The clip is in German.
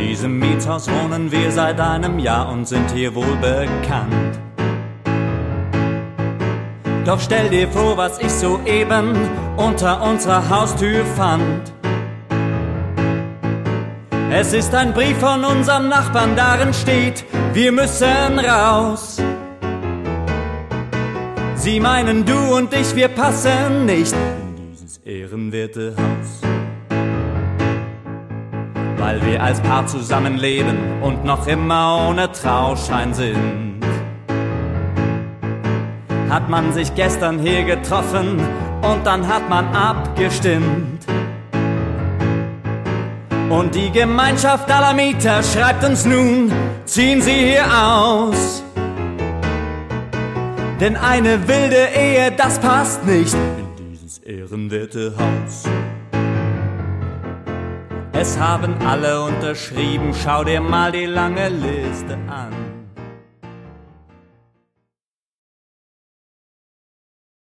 diesem Mietshaus wohnen wir seit einem Jahr und sind hier wohl bekannt. Doch stell dir vor, was ich soeben unter unserer Haustür fand. Es ist ein Brief von unserem Nachbarn, darin steht, wir müssen raus. Sie meinen, du und ich, wir passen nicht in dieses ehrenwerte Haus. Weil wir als Paar zusammenleben und noch immer ohne Trauschein sind. Hat man sich gestern hier getroffen und dann hat man abgestimmt. Und die Gemeinschaft aller Mieter schreibt uns nun, ziehen Sie hier aus. Denn eine wilde Ehe, das passt nicht in dieses ehrenwerte Haus. Es haben alle unterschrieben, schau dir mal die lange Liste an.